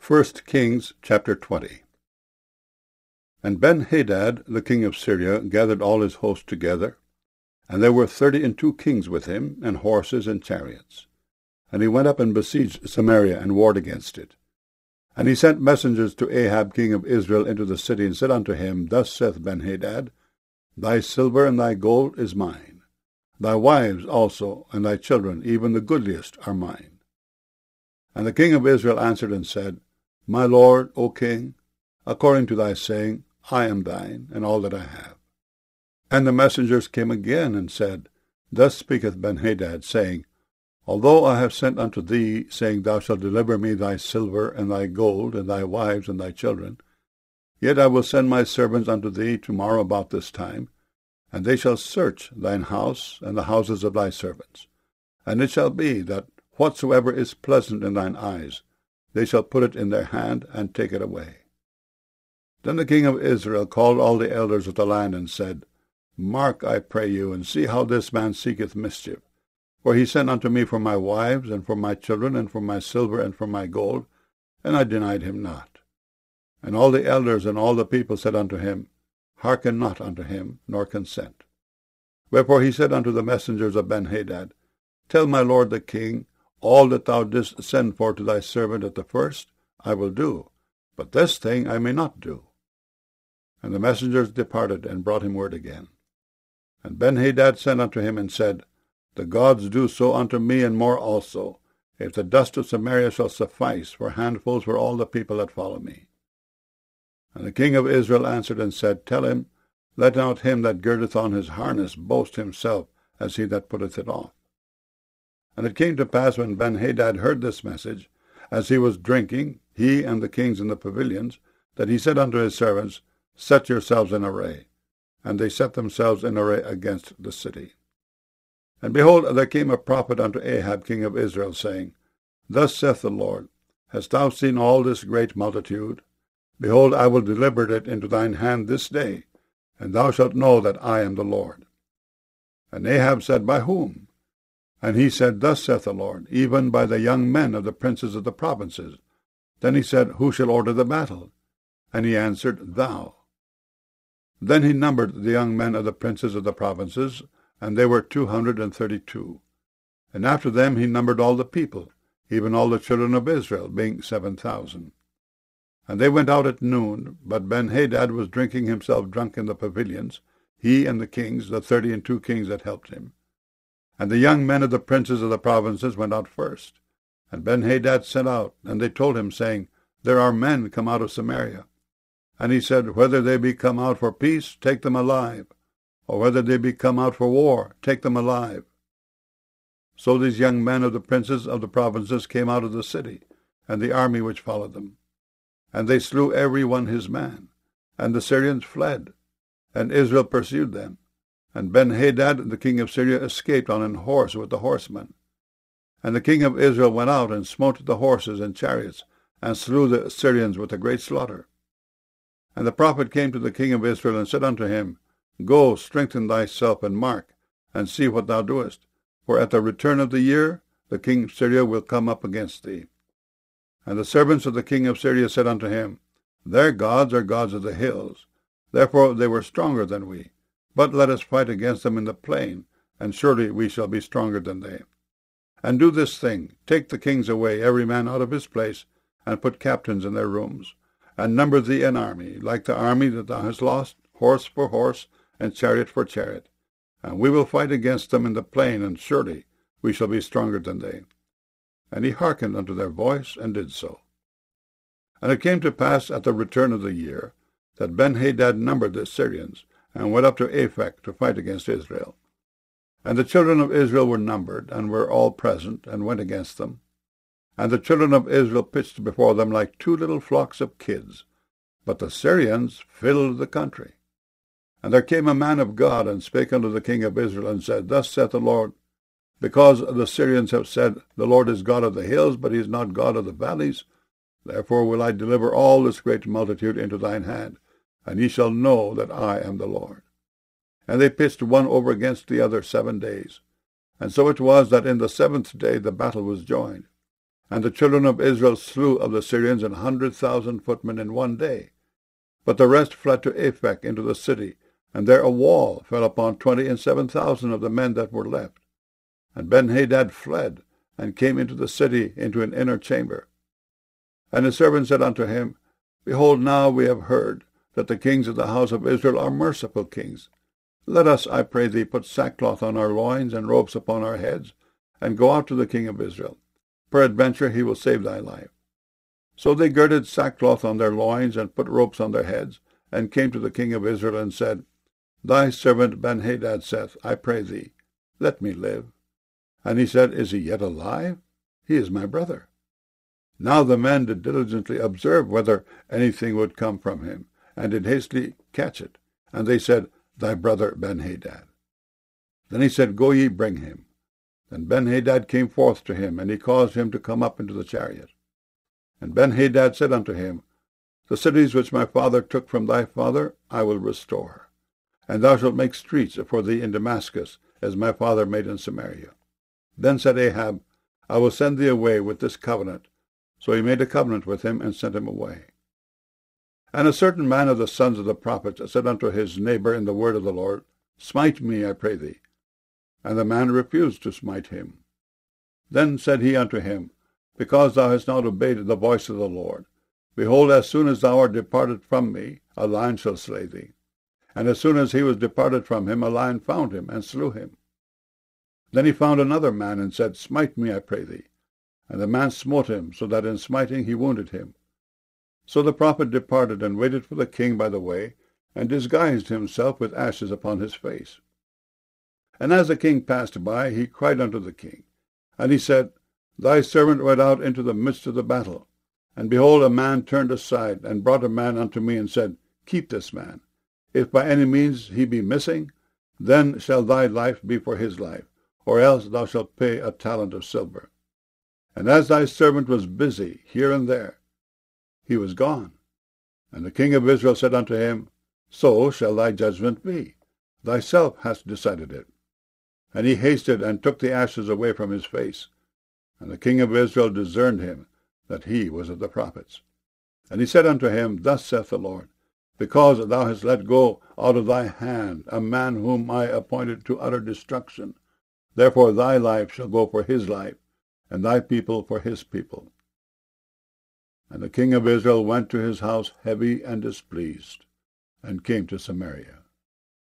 1 Kings chapter 20. And Ben-Hadad, the king of Syria, gathered all his host together, and there were 32 kings with him, and horses and chariots. And he went up and besieged Samaria, and warred against it. And he sent messengers to Ahab king of Israel into the city, and said unto him, Thus saith Ben-Hadad, Thy silver and thy gold is mine. Thy wives also, and thy children, even the goodliest, are mine. And the king of Israel answered and said, My lord, O king, according to thy saying, I am thine, and all that I have. And the messengers came again, and said, Thus speaketh Ben-Hadad, saying, Although I have sent unto thee, saying, Thou shalt deliver me thy silver and thy gold, and thy wives and thy children, yet I will send my servants unto thee tomorrow about this time, and they shall search thine house and the houses of thy servants. And it shall be that whatsoever is pleasant in thine eyes, they shall put it in their hand, and take it away. Then the king of Israel called all the elders of the land, and said, Mark, I pray you, and see how this man seeketh mischief. For he sent unto me for my wives, and for my children, and for my silver, and for my gold, and I denied him not. And all the elders and all the people said unto him, Hearken not unto him, nor consent. Wherefore he said unto the messengers of Ben-Hadad, Tell my lord the king, all that thou didst send for to thy servant at the first, I will do, but this thing I may not do. And the messengers departed, and brought him word again. And Ben-Hadad sent unto him, and said, The gods do so unto me, and more also, if the dust of Samaria shall suffice for handfuls for all the people that follow me. And the king of Israel answered and said, Tell him, Let not him that girdeth on his harness boast himself as he that putteth it off. And it came to pass, when Ben-Hadad heard this message, as he was drinking, he and the kings in the pavilions, that he said unto his servants, Set yourselves in array. And they set themselves in array against the city. And behold, there came a prophet unto Ahab king of Israel, saying, Thus saith the Lord, Hast thou seen all this great multitude? Behold, I will deliver it into thine hand this day, and thou shalt know that I am the Lord. And Ahab said, By whom? And he said, Thus saith the Lord, Even by the young men of the princes of the provinces. Then he said, Who shall order the battle? And he answered, Thou. Then he numbered the young men of the princes of the provinces, and they were 232. And after them he numbered all the people, even all the children of Israel, being 7,000. And they went out at noon, but Ben-Hadad was drinking himself drunk in the pavilions, he and the kings, the 32 kings that helped him. And the young men of the princes of the provinces went out first. And Ben-Hadad sent out, and they told him, saying, There are men come out of Samaria. And he said, Whether they be come out for peace, take them alive, or whether they be come out for war, take them alive. So these young men of the princes of the provinces came out of the city, and the army which followed them. And they slew every one his man, and the Syrians fled, and Israel pursued them. And Ben-Hadad, the king of Syria, escaped on an horse with the horsemen. And the king of Israel went out and smote the horses and chariots, and slew the Syrians with a great slaughter. And the prophet came to the king of Israel, and said unto him, Go, strengthen thyself, and mark, and see what thou doest. For at the return of the year the king of Syria will come up against thee. And the servants of the king of Syria said unto him, Their gods are gods of the hills, therefore they were stronger than we. But let us fight against them in the plain, and surely we shall be stronger than they. And do this thing, take the kings away, every man out of his place, and put captains in their rooms, and number thee an army, like the army that thou hast lost, horse for horse, and chariot for chariot. And we will fight against them in the plain, and surely we shall be stronger than they. And he hearkened unto their voice, and did so. And it came to pass at the return of the year, that Ben-Hadad numbered the Syrians, and went up to Aphek to fight against Israel. And the children of Israel were numbered, and were all present, and went against them. And the children of Israel pitched before them like 2 little flocks of kids. But the Syrians filled the country. And there came a man of God, and spake unto the king of Israel, and said, Thus saith the Lord, Because the Syrians have said, The Lord is God of the hills, but he is not God of the valleys, therefore will I deliver all this great multitude into thine hand, and ye shall know that I am the Lord. And they pitched one over against the other 7 days. And so it was that in the 7th day the battle was joined. And the children of Israel slew of the Syrians 100,000 footmen in one day. But the rest fled to Aphek into the city, and there a wall fell upon 27,000 of the men that were left. And Benhadad fled, and came into the city into an inner chamber. And his servant said unto him, Behold, now we have heard that the kings of the house of Israel are merciful kings. Let us, I pray thee, put sackcloth on our loins and ropes upon our heads, and go out to the king of Israel. Peradventure he will save thy life. So they girded sackcloth on their loins, and put ropes on their heads, and came to the king of Israel, and said, Thy servant Benhadad saith, I pray thee, let me live. And he said, Is he yet alive? He is my brother. Now the men did diligently observe whether anything would come from him, and did hastily catch it. And they said, Thy brother Benhadad. Then he said, Go ye, bring him. Then Benhadad came forth to him, and he caused him to come up into the chariot. And Benhadad said unto him, The cities which my father took from thy father I will restore, and thou shalt make streets for thee in Damascus, as my father made in Samaria. Then said Ahab, I will send thee away with this covenant. So he made a covenant with him, and sent him away. And a certain man of the sons of the prophets said unto his neighbor in the word of the Lord, Smite me, I pray thee. And the man refused to smite him. Then said he unto him, Because thou hast not obeyed the voice of the Lord, behold, as soon as thou art departed from me, a lion shall slay thee. And as soon as he was departed from him, a lion found him, and slew him. Then he found another man, and said, Smite me, I pray thee. And the man smote him, so that in smiting he wounded him. So the prophet departed, and waited for the king by the way, and disguised himself with ashes upon his face. And as the king passed by, he cried unto the king. And he said, Thy servant went out into the midst of the battle. And behold, a man turned aside, and brought a man unto me, and said, Keep this man. If by any means he be missing, then shall thy life be for his life, or else thou shalt pay a talent of silver. And as thy servant was busy here and there, he was gone. And the king of Israel said unto him, So shall thy judgment be. Thyself hast decided it. And he hasted and took the ashes away from his face. And the king of Israel discerned him, that he was of the prophets. And he said unto him, Thus saith the Lord, Because thou hast let go out of thy hand a man whom I appointed to utter destruction, therefore thy life shall go for his life, and thy people for his people. And the king of Israel went to his house heavy and displeased, and came to Samaria.